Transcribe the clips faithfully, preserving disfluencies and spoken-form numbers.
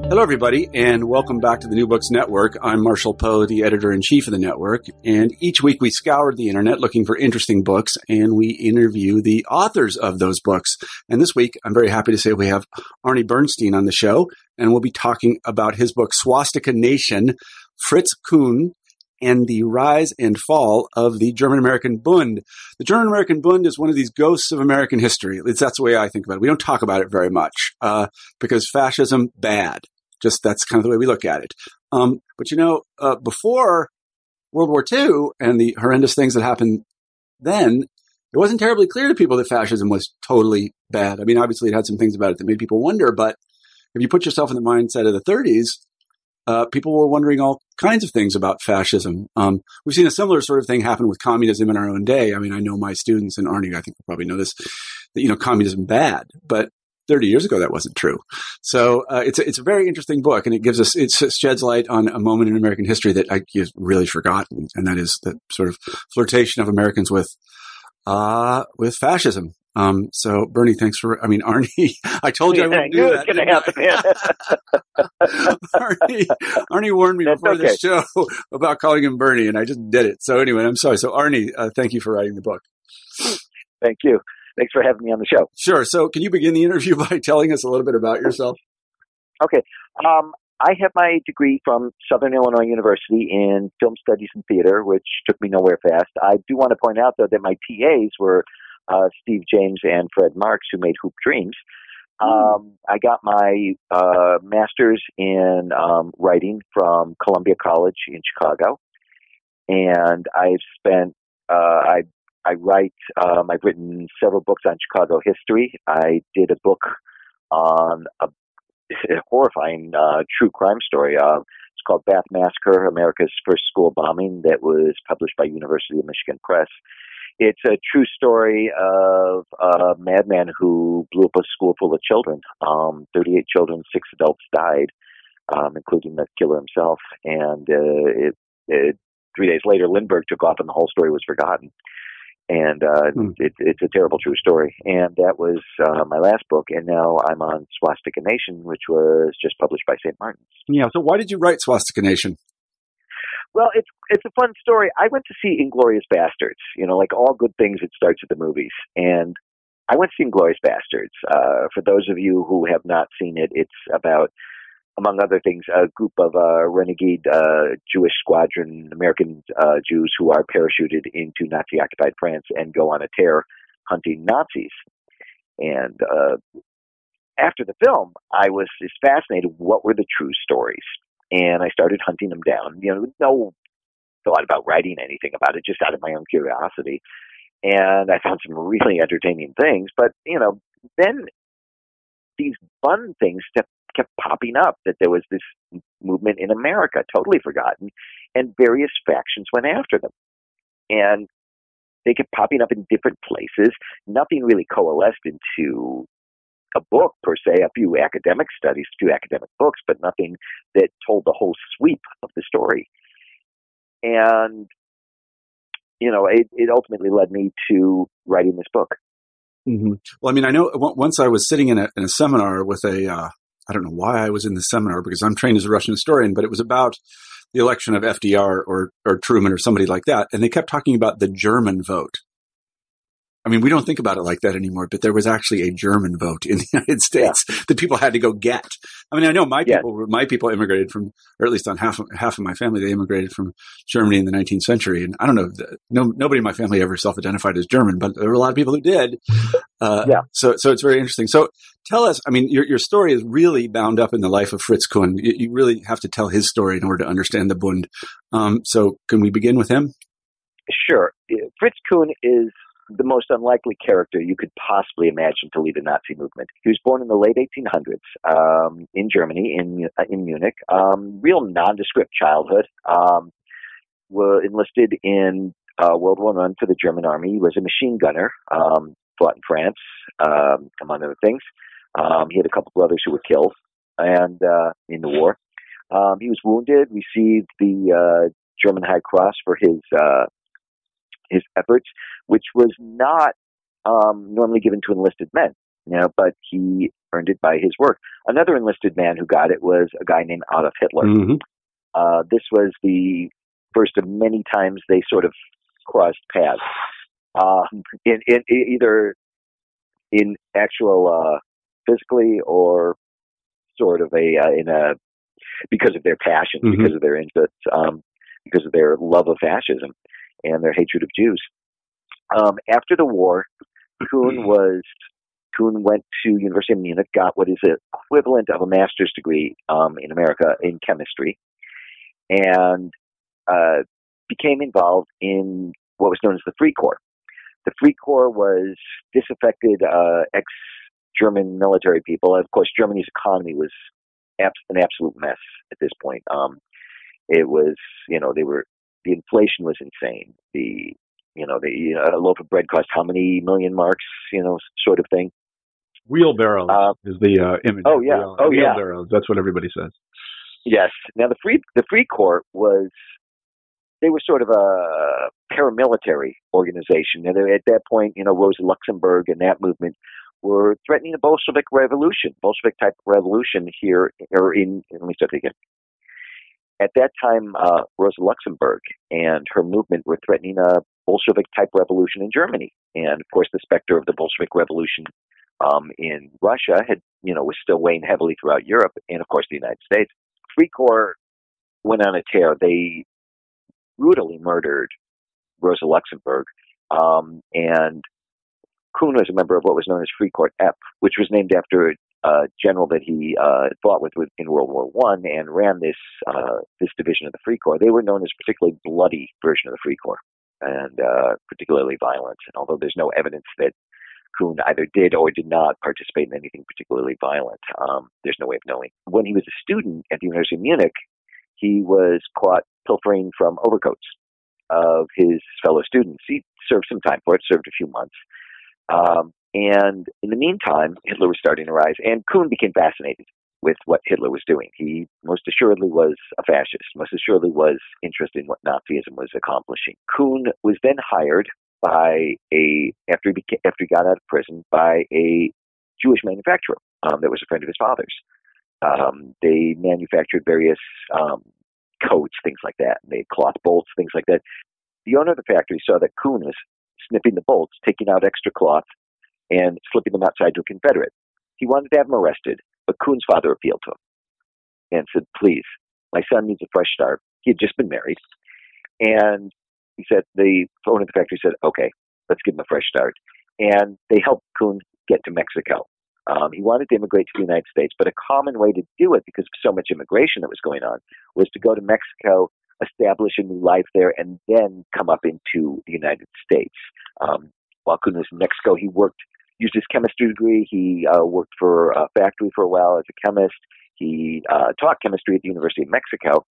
Hello, everybody, and welcome back to the New Books Network. I'm Marshall Poe, the editor-in-chief of the network, and each week we scour the internet looking for interesting books, and we interview the authors of those books. And this week, I'm very happy to say we have Arnie Bernstein on the show, and we'll be talking about his book, Swastika Nation, Fritz Kuhn, and the Rise and Fall of the German-American Bund. The German-American Bund is one of these ghosts of American history. At least that's the way I think about it. We don't talk about it very much uh, because fascism, bad. Just that's kind of the way we look at it. Um, but, you know, uh, before World War Two and the horrendous things that happened then, it wasn't terribly clear to people that fascism was totally bad. I mean, obviously it had some things about it that made people wonder, but if you put yourself in the mindset of the thirties, uh, people were wondering all kinds of things about fascism. Um, we've seen a similar sort of thing happen with communism in our own day. I mean, I know my students, and Arnie, I think will probably know this, that, you know, communism bad, but thirty years ago, that wasn't true. So uh, it's a, it's a very interesting book, and it gives us it sheds light on a moment in American history that I have really forgotten, and that is the sort of flirtation of Americans with uh, with fascism. Um, so, Bernie, thanks for. I mean, Arnie, I told you I wouldn't do that. Going to happen. Arnie, Arnie warned me That's before okay. the show about calling him Bernie, and I just did it. So anyway, I'm sorry. So, Arnie, uh, thank you for writing the book. Thank you. Thanks for having me on the show. Sure. So can you begin the interview by telling us a little bit about yourself? Okay. Um, I have my degree from Southern Illinois University in film studies and theater, which took me nowhere fast. I do want to point out, though, that my T As were uh, Steve James and Fred Marks, who made Hoop Dreams. Um, I got my uh, master's in um, writing from Columbia College in Chicago, and I've spent uh, I I write. Um, I've written several books on Chicago history. I did a book on a, a horrifying uh, true crime story. Uh, it's called Bath Massacre: America's First School Bombing, that was published by University of Michigan Press. It's a true story of a madman who blew up a school full of children. Um, thirty-eight children, six adults died, um, including the killer himself. And uh, it, it, three days later, Lindbergh took off, and the whole story was forgotten. And uh, mm. it, it's a terrible true story. And that was uh, my last book. And now I'm on Swastika Nation, which was just published by Saint Martin's. Yeah. So why did you write Swastika Nation? Well, it's it's a fun story. I went to see Inglourious Bastards. You know, like all good things, it starts at the movies. And I went to see Inglourious Bastards. Uh, for those of you who have not seen it, it's about, among other things, a group of uh, renegade uh, Jewish squadron, American uh, Jews who are parachuted into Nazi-occupied France and go on a tear hunting Nazis. And uh, after the film, I was just fascinated. What were the true stories? And I started hunting them down. You know, no thought about writing anything about it, just out of my own curiosity. And I found some really entertaining things. But, you know, then these fun things kept, kept popping up, that there was this movement in America, totally forgotten, and various factions went after them. And they kept popping up in different places. Nothing really coalesced into a book, per se, a few academic studies, a few academic books, but nothing that told the whole sweep of the story. And, you know, it, it ultimately led me to writing this book. Mm-hmm. Well, I mean, I know once I was sitting in a, in a seminar with a, uh, I don't know why I was in the seminar, because I'm trained as a Russian historian, but it was about the election of F D R or, or Truman or somebody like that. And they kept talking about the German vote. I mean, we don't think about it like that anymore, but there was actually a German vote in the United States yeah. that people had to go get. I mean, I know my people, yeah. my people immigrated from, or at least on half of, half of my family, they immigrated from Germany in the nineteenth century. And I don't know, no, nobody in my family ever self-identified as German, but there were a lot of people who did. Uh, yeah. So, so it's very interesting. So tell us, I mean, your, your story is really bound up in the life of Fritz Kuhn. You, you really have to tell his story in order to understand the Bund. Um, so can we begin with him? Sure. Fritz Kuhn is the most unlikely character you could possibly imagine to lead a Nazi movement. He was born in the late eighteen hundreds um, in Germany, in in Munich. Um, real nondescript childhood. Um, were enlisted in uh, World War One for the German army. He was a machine gunner. Um, fought in France, um, among other things. Um, he had a couple brothers who were killed, and uh, in the war, um, he was wounded. Received the uh, German High Cross for his uh, his efforts, which was not um, normally given to enlisted men. You know, but he earned it by his work. Another enlisted man who got it was a guy named Adolf Hitler. Mm-hmm. Uh, this was the first of many times they sort of crossed paths, uh, in, in, in either in actual uh, physically or sort of a uh, in a because of their passion, mm-hmm. because of their interests, um, because of their love of fascism and their hatred of Jews. Um, after the war, Kuhn was Kuhn went to University of Munich, got what is the equivalent of a master's degree um, in America in chemistry, and uh, became involved in what was known as the Free Corps. The Free Corps was disaffected uh, ex-German military people. Of course, Germany's economy was abs- an absolute mess at this point. Um, it was, you know, they were the inflation was insane. The You know, the uh, a loaf of bread cost how many million marks, you know, sort of thing. Wheelbarrows uh, is the uh, image. Oh, yeah. Wheel, oh, wheelbarrows. yeah. That's what everybody says. Yes. Now, the Free the Free Corps was, they were sort of a paramilitary organization. And at that point, you know, Rosa Luxemburg and that movement were threatening a Bolshevik revolution, Bolshevik-type revolution here, or in, let me start again. At that time, uh, Rosa Luxemburg and her movement were threatening a Bolshevik-type revolution in Germany. And, of course, the specter of the Bolshevik revolution um, in Russia had, you know, was still weighing heavily throughout Europe and, of course, the United States. Free Corps went on a tear. They brutally murdered Rosa Luxemburg, um, and Kuhn was a member of what was known as Free Corps F, which was named after a general that he uh, fought with in World War One and ran this uh, this division of the Free Corps. They were known as a particularly bloody version of the Free Corps and uh, particularly violent. And although there's no evidence that Kuhn either did or did not participate in anything particularly violent, um, there's no way of knowing. When he was a student at the University of Munich, he was caught pilfering from overcoats of his fellow students. He served some time for it, served a few months. Um, and in the meantime, Hitler was starting to rise, and Kuhn became fascinated with what Hitler was doing. He most assuredly was a fascist, most assuredly was interested in what Nazism was accomplishing. Kuhn was then hired by a, after he, became, after he got out of prison, by a Jewish manufacturer um, that was a friend of his father's. Um, they manufactured various um, coats, things like that. They made cloth bolts, things like that. The owner of the factory saw that Kuhn was snipping the bolts, taking out extra cloth, and slipping them outside to a Confederate. He wanted to have him arrested, but Kuhn's father appealed to him and said, please, my son needs a fresh start. He had just been married. And he said, the owner of the factory said, okay, let's give him a fresh start. And they helped Kuhn get to Mexico. Um, he wanted to immigrate to the United States, but a common way to do it, because of so much immigration that was going on, was to go to Mexico, establish a new life there, and then come up into the United States. Um, while Kuhn was in Mexico, he worked, used his chemistry degree. He uh, worked for a factory for a while as a chemist. He uh, taught chemistry at the University of Mexico.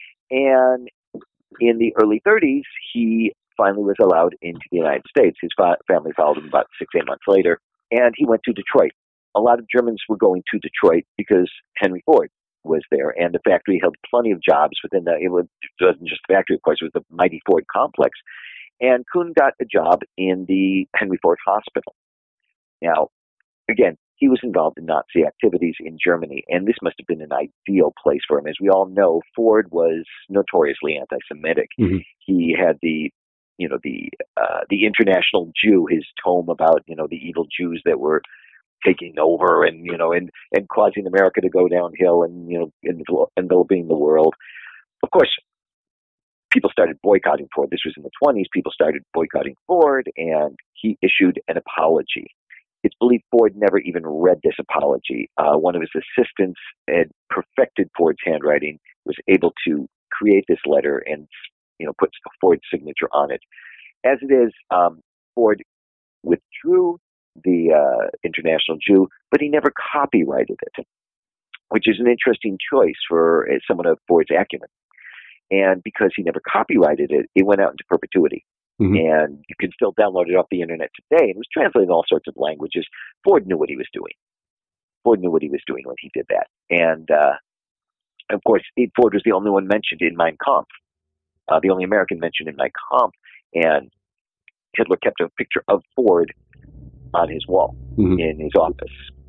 And in the early thirties, he finally was allowed into the United States. His fa- family followed him about six, eight months later, and he went to Detroit. A lot of Germans were going to Detroit because Henry Ford was there, and the factory held plenty of jobs within the, it wasn't just the factory, of course, it was the mighty Ford complex. And Kuhn got a job in the Henry Ford Hospital. Now, again, he was involved in Nazi activities in Germany, and this must have been an ideal place for him. As we all know, Ford was notoriously anti-Semitic. Mm-hmm. He had the, you know, the uh, the International Jew, his tome about, you know, the evil Jews that were taking over and, you know, and, and causing America to go downhill and, you know, enveloping the world. Of course, people started boycotting Ford. This was in the twenties. People started boycotting Ford, and he issued an apology. It's believed Ford never even read this apology. Uh, one of his assistants had perfected Ford's handwriting, was able to create this letter and, you know, put Ford's signature on it. As it is, um, Ford withdrew the uh, International Jew, but he never copyrighted it, which is an interesting choice for uh, someone of Ford's acumen. And because he never copyrighted it, it went out into perpetuity. Mm-hmm. And you can still download it off the internet today. It was translated in all sorts of languages. Ford knew what he was doing. Ford knew what he was doing when he did that. And, uh, of course, Ford was the only one mentioned in Mein Kampf, uh, the only American mentioned in Mein Kampf. And Hitler kept a picture of Ford on his wall, mm-hmm. in his office.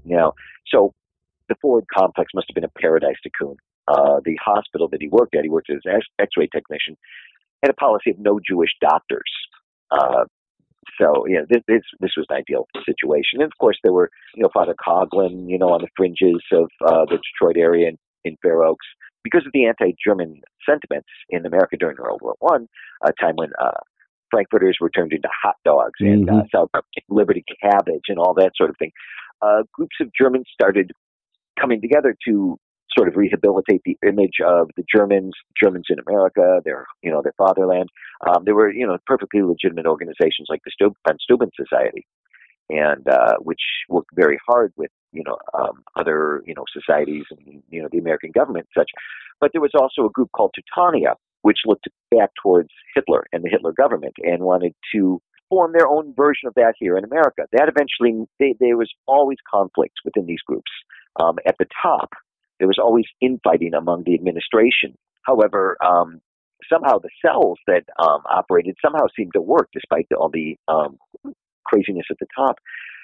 You know, so the Ford complex must have been a paradise to Kuhn. Uh, the hospital that he worked at, he worked as an X-ray technician, had a policy of no Jewish doctors. Uh, so, you know, this, this this was an ideal situation. And of course, there were, you know, Father Coughlin, you know, on the fringes of uh, the Detroit area in, in Fair Oaks, because of the anti-German sentiments in America during World War One, a time when uh, Frankfurters were turned into hot dogs and mm-hmm. uh, South Liberty cabbage and all that sort of thing. Uh, groups of Germans started coming together to sort of rehabilitate the image of the Germans, Germans in America, their, you know, their fatherland. Um, there were, you know, perfectly legitimate organizations like the Stub- Von Steuben Society, and uh, which worked very hard with, you know, um, other, you know, societies and, you know, the American government and such. But there was also a group called Teutonia, which looked back towards Hitler and the Hitler government and wanted to form their own version of that here in America. That eventually, they, there was always conflict within these groups. Um, at the top, there was always infighting among the administration. However, um, somehow the cells that um, operated somehow seemed to work despite the, all the um, craziness at the top.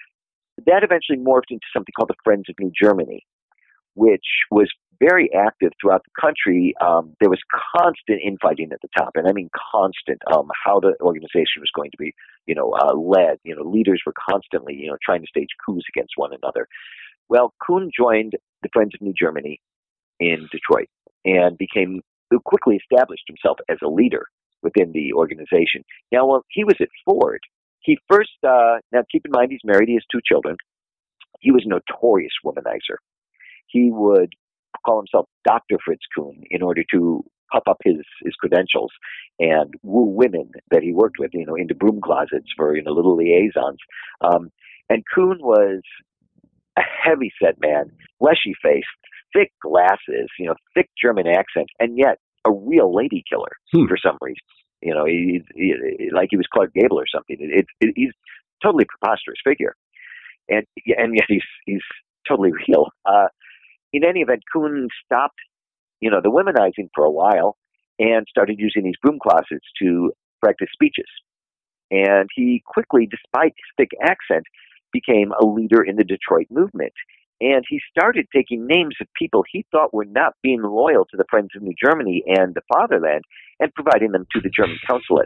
That eventually morphed into something called the Friends of New Germany, which was very active throughout the country. Um, there was constant infighting at the top, and I mean constant, um, how the organization was going to be, you know, uh, led. You know, leaders were constantly, you know, trying to stage coups against one another. Well, Kuhn joined the Friends of New Germany in Detroit and became, quickly established himself as a leader within the organization. Now, while he was at Ford, he first, uh, now keep in mind he's married, he has two children. He was a notorious womanizer. He would call himself Doctor Fritz Kuhn in order to puff up his, his credentials and woo women that he worked with, you know, into broom closets for, you know, little liaisons. Um, and Kuhn was a heavy-set man, fleshy-faced, thick glasses, you know, thick German accent, and yet a real lady killer hmm. for some reason. You know, he, he, like he was Clark Gable or something. It, it, it, he's a totally preposterous figure, and and yet he's he's totally real. Uh, in any event, Kuhn stopped, you know, the womanizing for a while and started using these broom closets to practice speeches. And he quickly, despite his thick accent, became a leader in the Detroit movement. And he started taking names of people he thought were not being loyal to the Friends of New Germany and the fatherland and providing them to the German consulate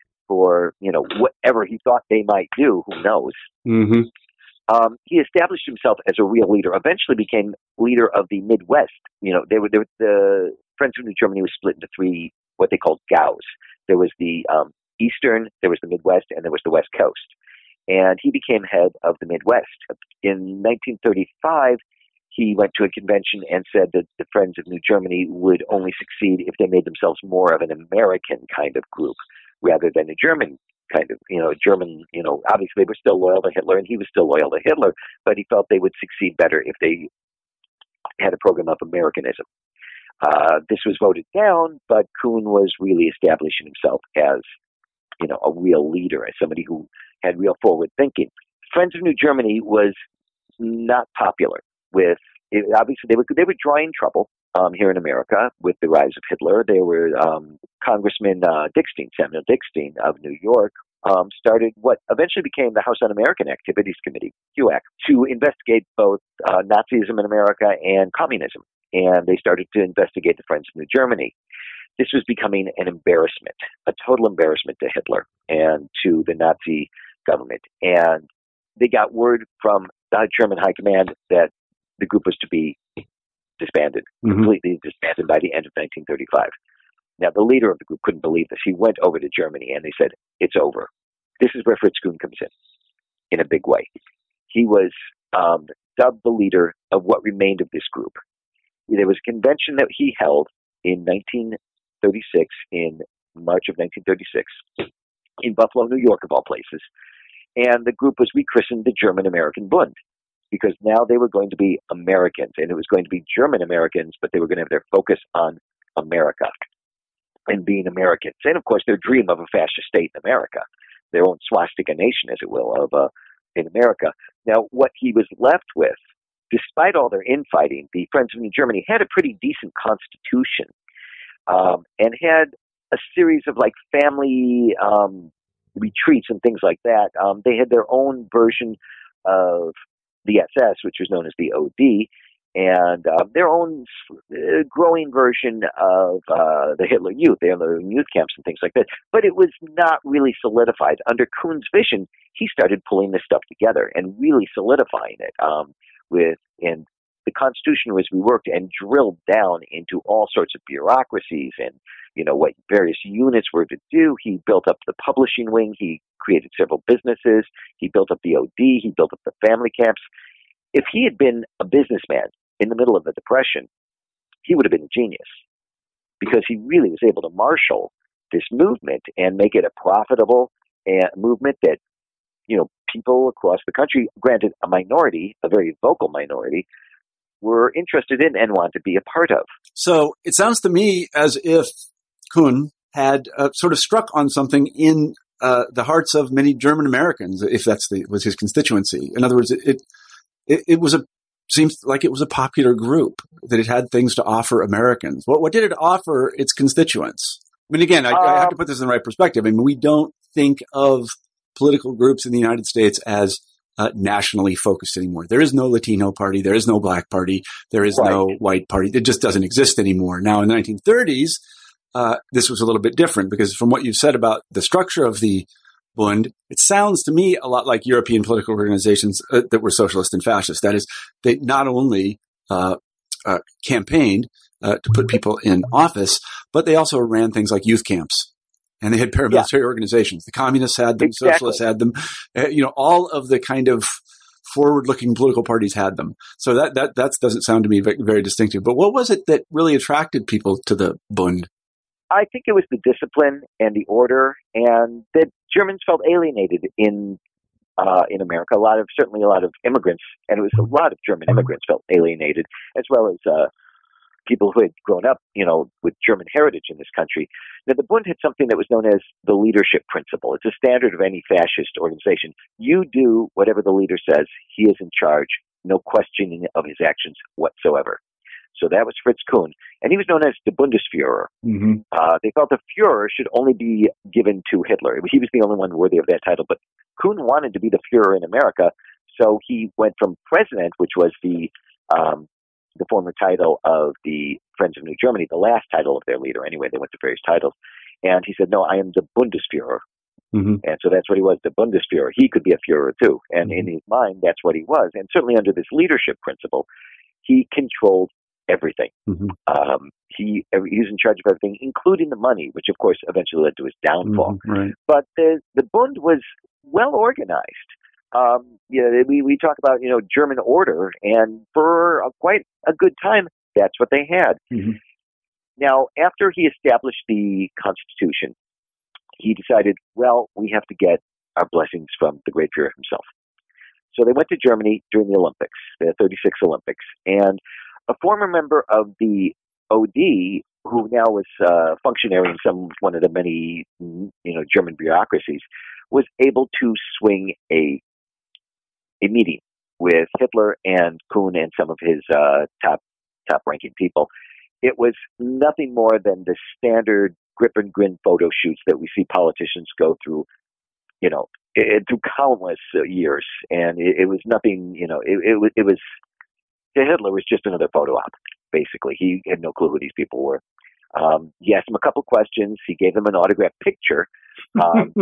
for, you know, whatever he thought they might do, who knows. Mm-hmm. Um, he established himself as a real leader, eventually became leader of the Midwest. You know, they were, they were, the Friends of New Germany was split into three, what they called Gaus. There was the um, Eastern, there was the Midwest, and there was the West Coast. And he became head of the Midwest. In nineteen thirty-five, he went to a convention and said that the Friends of New Germany would only succeed if they made themselves more of an American kind of group rather than a German kind of, you know, German, you know, obviously they were still loyal to Hitler and he was still loyal to Hitler, but he felt they would succeed better if they had a program of Americanism. Uh, this was voted down, but Kuhn was really establishing himself as, you know, a real leader, as somebody who had real forward thinking. Friends of New Germany was not popular with, it, obviously they were, they were drawing trouble um, here in America with the rise of Hitler. There were um, Congressman uh, Dickstein, Samuel Dickstein of New York, um, started what eventually became the House Un-American Activities Committee, H U A C, to investigate both uh, Nazism in America and communism. And they started to investigate the Friends of New Germany. This was becoming an embarrassment, a total embarrassment to Hitler and to the Nazi government. And they got word from the German High Command that the group was to be disbanded, mm-hmm. completely disbanded by the end of nineteen thirty-five. Now, the leader of the group couldn't believe this. He went over to Germany and they said, it's over. This is where Fritz Kuhn comes in, in a big way. He was um, dubbed the leader of what remained of this group. There was a convention that he held in nineteen thirty-six, in March of nineteen thirty-six, in Buffalo, New York, of all places. And the group was rechristened the German American Bund, because now they were going to be Americans, and it was going to be German Americans, but they were going to have their focus on America and being Americans. And, of course, their dream of a fascist state in America, their own swastika nation, as it will, of uh, in America. Now, what he was left with, despite all their infighting, the Friends of New Germany had a pretty decent constitution um, and had a series of, like, family um, retreats and things like that. Um, they had their own version of the S S, which was known as the O D, and uh, their own uh, growing version of uh, the Hitler Youth. They had their own youth camps and things like that. But it was not really solidified. Under Kuhn's vision, he started pulling this stuff together and really solidifying it. Um, with and the Constitution was reworked and drilled down into all sorts of bureaucracies and, you know, what various units were to do. He built up the publishing wing. He created several businesses. He built up the O D. He built up the family camps. If he had been a businessman in the middle of the Depression, he would have been a genius, because he really was able to marshal this movement and make it a profitable uh, movement that, you know, people across the country, granted a minority, a very vocal minority, were interested in and wanted to be a part of. So it sounds to me as if Kuhn had uh, sort of struck on something in uh, the hearts of many German Americans, if that's the, was his constituency. In other words, it, it it was a seems like it was a popular group, that it had things to offer Americans. What what did it offer its constituents? I mean, again, I, um, I have to put this in the right perspective. I mean, we don't think of political groups in the United States as Uh, nationally focused anymore. There is no Latino party. There is no black party. There is right. no white party. It just doesn't exist anymore. Now, in the nineteen thirties, uh, this was a little bit different, because from what you've said about the structure of the Bund, it sounds to me a lot like European political organizations uh, that were socialist and fascist. That is, they not only uh, uh, campaigned uh, to put people in office, but they also ran things like youth camps. And they had paramilitary yeah. organizations. The communists had them. Exactly. Socialists had them. Uh, you know, all of the kind of forward-looking political parties had them. So that that that doesn't sound to me very, very distinctive. But what was it that really attracted people to the Bund? I think it was the discipline and the order, and that Germans felt alienated in uh, in America. A lot of certainly a lot of immigrants, and it was a lot of German immigrants felt alienated, as well as uh, people who had grown up, you know, with German heritage in this country. Now, the Bund had something that was known as the leadership principle. It's a standard of any fascist organization. You do whatever the leader says. He is in charge. No questioning of his actions whatsoever. So that was Fritz Kuhn. And he was known as the Bundesführer. Mm-hmm. Uh, they felt the Führer should only be given to Hitler. He was the only one worthy of that title. But Kuhn wanted to be the Führer in America. So he went from president, which was the um, the former title of the Friends of New Germany, the last title of their leader. Anyway, they went to various titles. And he said, no, I am the Bundesführer. Mm-hmm. And so that's what he was, the Bundesführer. He could be a Führer too. And mm-hmm. in his mind, that's what he was. And certainly under this leadership principle, he controlled everything. Mm-hmm. Um, he, he was in charge of everything, including the money, which of course eventually led to his downfall. Mm-hmm. Right. But the, the Bund was well organized. Um, you know, we, we talk about, you know, German order, and for a, quite a good time, that's what they had. Mm-hmm. Now, after he established the Constitution, he decided, well, we have to get our blessings from the Great Führer himself. So they went to Germany during the Olympics, the thirty-six Olympics, and a former member of the O D, who now was uh, functionary in some one of the many, you know, German bureaucracies, was able to swing a a meeting with Hitler and Kuhn and some of his uh, top top-ranking people. It was nothing more than the standard grip and grin photo shoots that we see politicians go through, you know, it, through countless uh, years. And it, it was nothing, you know, it, it was, it was, to Hitler was just another photo op, basically. He had no clue who these people were. Um, he asked them a couple questions. He gave them an autographed picture. Um,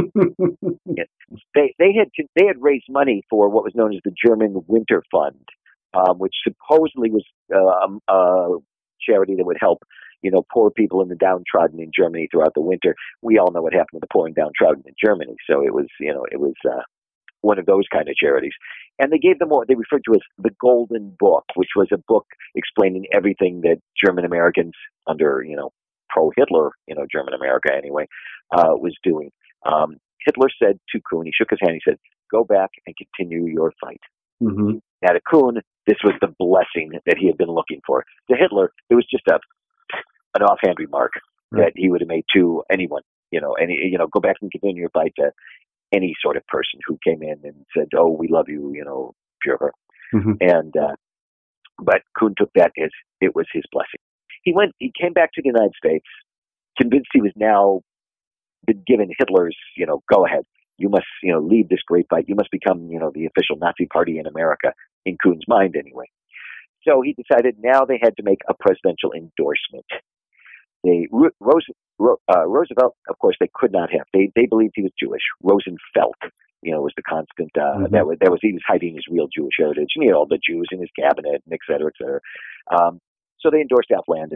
they they had they had raised money for what was known as the German Winter Fund, um, which supposedly was uh, a charity that would help, you know, poor people and the downtrodden in Germany throughout the winter. We all know what happened to the poor and downtrodden in Germany, so it was, you know, it was uh, one of those kind of charities. And they gave them what they referred to as the Golden Book, which was a book explaining everything that German Americans under, you know, pro-Hitler, you know, German America anyway, uh, was doing. Um, Hitler said to Kuhn, he shook his hand, he said, go back and continue your fight. Mm-hmm. Now to Kuhn, this was the blessing that he had been looking for. To Hitler, it was just a an offhand remark right. that he would have made to anyone, you know, and, you know, go back and continue your fight to any sort of person who came in and said, oh, we love you, you know, Führer. Mm-hmm. And, uh, but Kuhn took that as it was his blessing. He went, he came back to the United States, convinced he was now been given Hitler's, you know, go ahead. You must, you know, lead this great fight. You must become, you know, the official Nazi party in America. in Kuhn's mind anyway. So he decided now they had to make a presidential endorsement. They Rose, uh, Roosevelt, of course, they could not have. They they believed he was Jewish. Rosenfeld, you know, was the constant. Uh, mm-hmm. That was that was he was hiding his real Jewish heritage. And he had all the Jews in his cabinet, and et cetera, et cetera. Um, so they endorsed Alf Landon.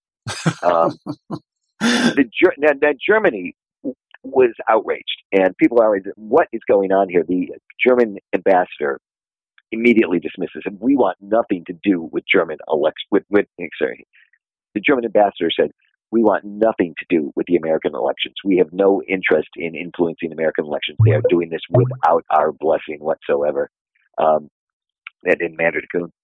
Um, the now, now Germany was outraged, and people are outraged. What is going on here? The German ambassador immediately dismisses him. We want nothing to do with German election. With, with sorry, the German ambassador said, "We want nothing to do with the American elections. We have no interest in influencing American elections. They are doing this without our blessing whatsoever." Um, that didn't matter to Kuhn.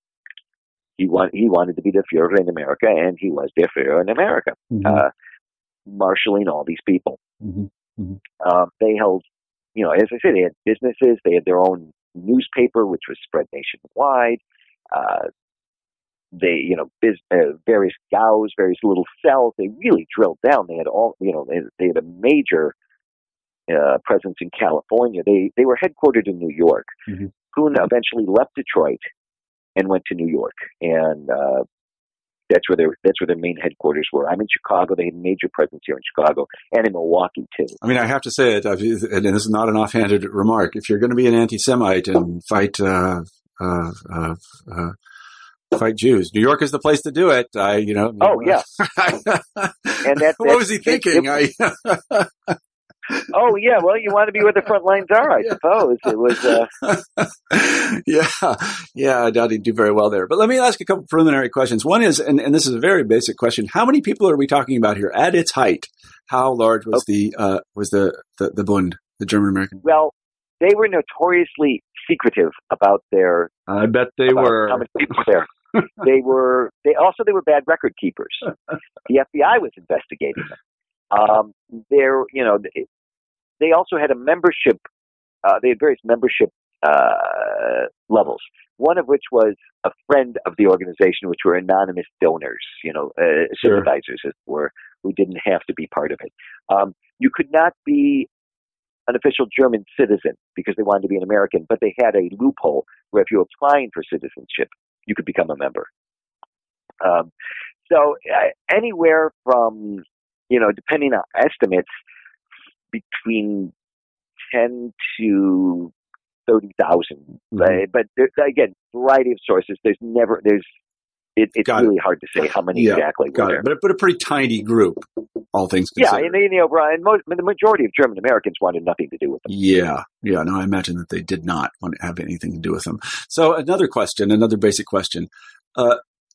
He want, he wanted to be the Führer in America, and he was their Führer in America, mm-hmm. uh, marshaling all these people. Mm-hmm. Mm-hmm. Um, they held, you know, as I said, they had businesses. They had their own newspaper, which was spread nationwide. Uh, they, you know, biz, uh, various gaus, various little cells. They really drilled down. They had all, you know, they, they had a major uh, presence in California. They they were headquartered in New York. Mm-hmm. Kuhn eventually left Detroit and went to New York, and uh, that's where their that's where their main headquarters were. I'm in Chicago. They had a major presence here in Chicago and in Milwaukee too. I mean, I have to say it, and this is not an offhanded remark. If you're going to be an anti-Semite and fight uh, uh, uh, uh, fight Jews, New York is the place to do it. I, you know. Oh yeah. And that, what was he thinking? It, it, I, oh yeah, well, you want to be where the front lines are, I yeah. suppose. It was. Uh... yeah, yeah, I doubt he'd do very well there. But let me ask a couple preliminary questions. One is, and, and this is a very basic question: how many people are we talking about here at its height? How large was okay. the uh, was the, the the Bund, the German American? Well, they were notoriously secretive about their. I bet they were. How many people there? They were. They also they were bad record keepers. The F B I was investigating them. Um, there, you know. It, They also had a membership, uh, they had various membership uh, levels, one of which was a friend of the organization, which were anonymous donors, you know, uh, sure. sympathizers, as it were, who didn't have to be part of it. Um, you could not be an official German citizen because they wanted to be an American, but they had a loophole where if you were applying for citizenship, you could become a member. Um, so uh, anywhere from, you know, depending on estimates, between ten to thirty thousand, mm-hmm. but there, again, variety of sources. There's never there's it, it's got really it. hard to say how many yeah, exactly got were it. there. But but a pretty tiny group, all things considered. Yeah, and, and, you know, and most, the majority of German Americans wanted nothing to do with them. Yeah, yeah. No, I imagine that they did not want to have anything to do with them. So another question, another basic question. Uh,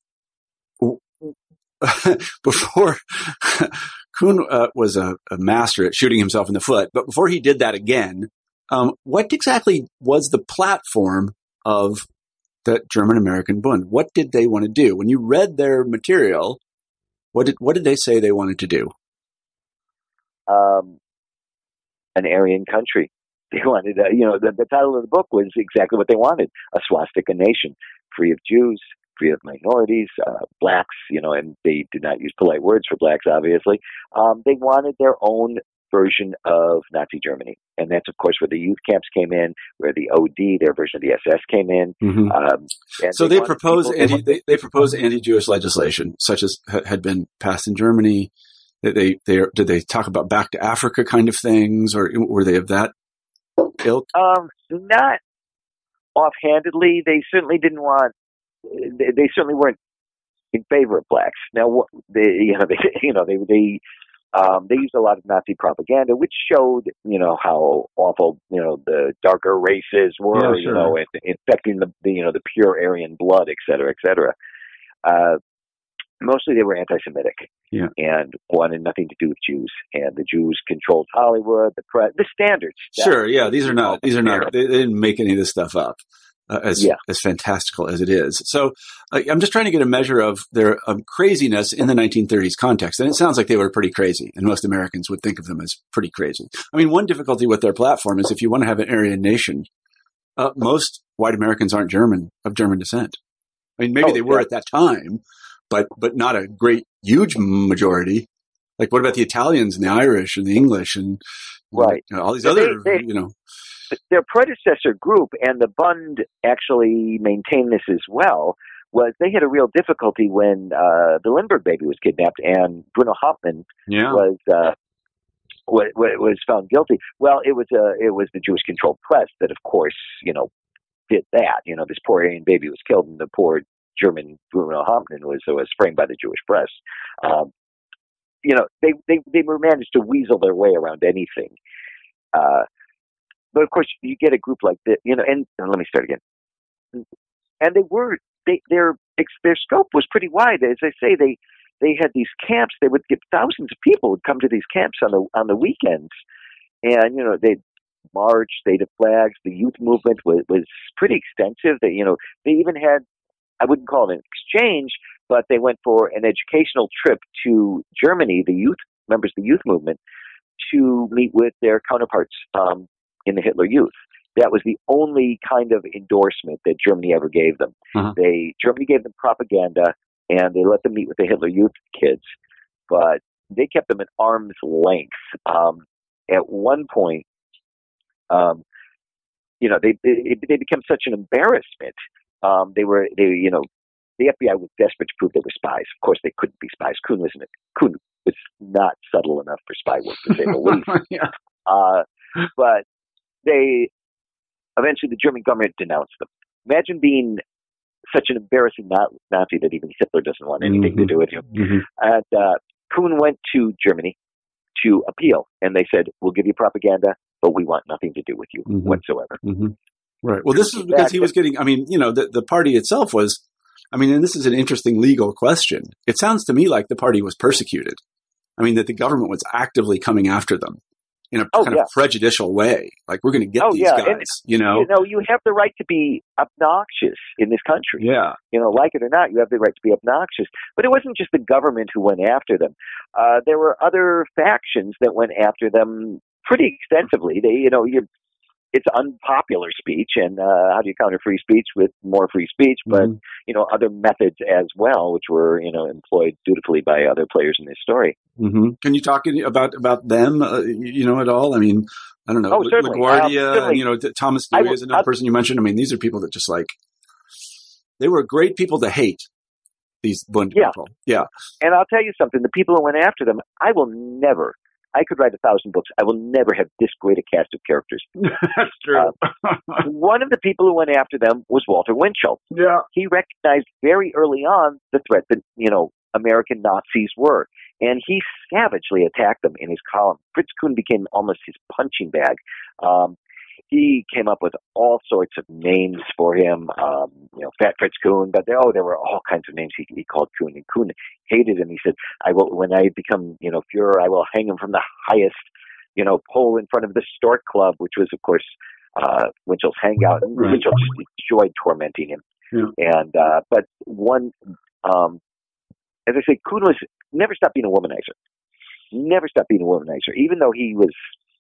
before. Kuhn uh, was a, a master at shooting himself in the foot, but before he did that again, um, what exactly was the platform of the German American Bund? What did they want to do? When you read their material, what did what did they say they wanted to do? Um, an Aryan country. They wanted, uh, you know, the, the title of the book was exactly what they wanted: a swastika nation, free of Jews, free of minorities, uh, blacks, you know, and they did not use polite words for blacks, obviously. Um, they wanted their own version of Nazi Germany. And that's, of course, where the youth camps came in, where the O D, their version of the S S, came in. Mm-hmm. Um, so they, they proposed people, anti, they, they proposed anti-Jewish legislation, such as had been passed in Germany. They, they, they did they talk about back to Africa kind of things, or were they of that ilk? Um, not offhandedly. They certainly didn't want. They, they certainly weren't in favor of blacks. Now, they, you know, they, you know, they, they, um, they used a lot of Nazi propaganda, which showed, you know, how awful, you know, the darker races were, yeah, sure. you know, infecting the, the, you know, the pure Aryan blood, et cetera, et cetera. Uh, mostly they were anti-Semitic, yeah. and wanted nothing to do with Jews. And the Jews controlled Hollywood, the press, the standards. Sure, yeah, these are not, these are not. They, they didn't make any of this stuff up. Uh, as yeah. as fantastical as it is. So uh, I'm just trying to get a measure of their um, craziness in the nineteen thirties context. And it sounds like they were pretty crazy, and most Americans would think of them as pretty crazy. I mean, one difficulty with their platform is if you want to have an Aryan nation, uh, most white Americans aren't German, of German descent. I mean, maybe oh, they were yeah. at that time, but but not a great, huge majority. Like, what about the Italians and the Irish and the English and right. you know, all these so other, they, they, you know. their predecessor group, and the Bund actually maintained this as well, was they had a real difficulty when uh, the Lindbergh baby was kidnapped and Bruno Hauptmann yeah. was, uh, was was found guilty. Well, it was uh, it was the Jewish-controlled press that, of course, you know, did that. You know, this poor Aryan baby was killed, and the poor German Bruno Hauptmann was was framed by the Jewish press. Um, you know, they they they managed to weasel their way around anything. Uh, but of course, you get a group like this, you know. And, and let me start again. And they were they their their scope was pretty wide. As I say, they they had these camps. They would get thousands of people would come to these camps on the on the weekends, and you know they'd march, they'd have flags. The youth movement was was pretty extensive. They you know they even had, I wouldn't call it an exchange, but they went for an educational trip to Germany, the youth members of the youth movement, to meet with their counterparts um, in the Hitler Youth. That was the only kind of endorsement that Germany ever gave them. Uh-huh. They Germany gave them propaganda, and they let them meet with the Hitler Youth kids, but they kept them at arm's length. Um, at one point, um, you know, they, they they became such an embarrassment. Um, they were, they you know, the F B I was desperate to prove they were spies. Of course, they couldn't be spies. Kuhn was Kuhn was not subtle enough for spy work, to say the least. yeah. uh, but they eventually, the German government denounced them. Imagine being such an embarrassing Nazi that even Hitler doesn't want anything mm-hmm. to do with you. Mm-hmm. And uh, Kuhn went to Germany to appeal, and they said, "We'll give you propaganda, but we want nothing to do with you mm-hmm. whatsoever." Mm-hmm. Right. Well, this is because he was getting, I mean, you know, the, the party itself was, I mean, and this is an interesting legal question. It sounds to me like the party was persecuted. I mean, that the government was actively coming after them in a oh, kind yeah. of prejudicial way. Like, we're going to get oh, these yeah. guys, and, you know? You know, you have the right to be obnoxious in this country. Yeah. You know, like it or not, you have the right to be obnoxious. But it wasn't just the government who went after them. Uh, there were other factions that went after them pretty extensively. They, you know, you it's unpopular speech, and uh, how do you counter free speech with more free speech? But, mm-hmm. you know, other methods as well, which were, you know, employed dutifully by other players in this story. Mm-hmm. Can you talk about about them, uh, you know, at all? I mean, I don't know, oh, certainly. LaGuardia, um, and, you know, Thomas Dewey is another I'll, person you mentioned. I mean, these are people that just like, they were great people to hate, these Bund yeah. people. Yeah. And I'll tell you something, the people who went after them, I will never, I could write a thousand books. I will never have this great a cast of characters. That's true. Uh, one of the people who went after them was Walter Winchell. Yeah. He recognized very early on the threat that, you know, American Nazis were. And he savagely attacked them in his column. Fritz Kuhn became almost his punching bag. Um, he came up with all sorts of names for him, um, you know, Fat Fritz Kuhn, but there, oh, there were all kinds of names he, he called Kuhn. And Kuhn hated him. He said, I will, when I become, you know, Fuhrer, I will hang him from the highest, you know, pole in front of the Stork Club, which was, of course, uh, Winchell's hangout. And right. Winchell just enjoyed tormenting him. Yeah. And, uh, but one, um, as I say, Kuhn was never stopped being a womanizer. Never stopped being a womanizer. Even though he was,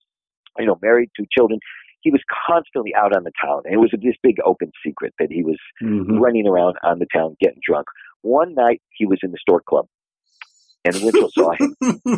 you know, married, two children, he was constantly out on the town. And it was this big open secret that he was mm-hmm. running around on the town getting drunk. One night he was in the Stork Club, and Winchell saw him.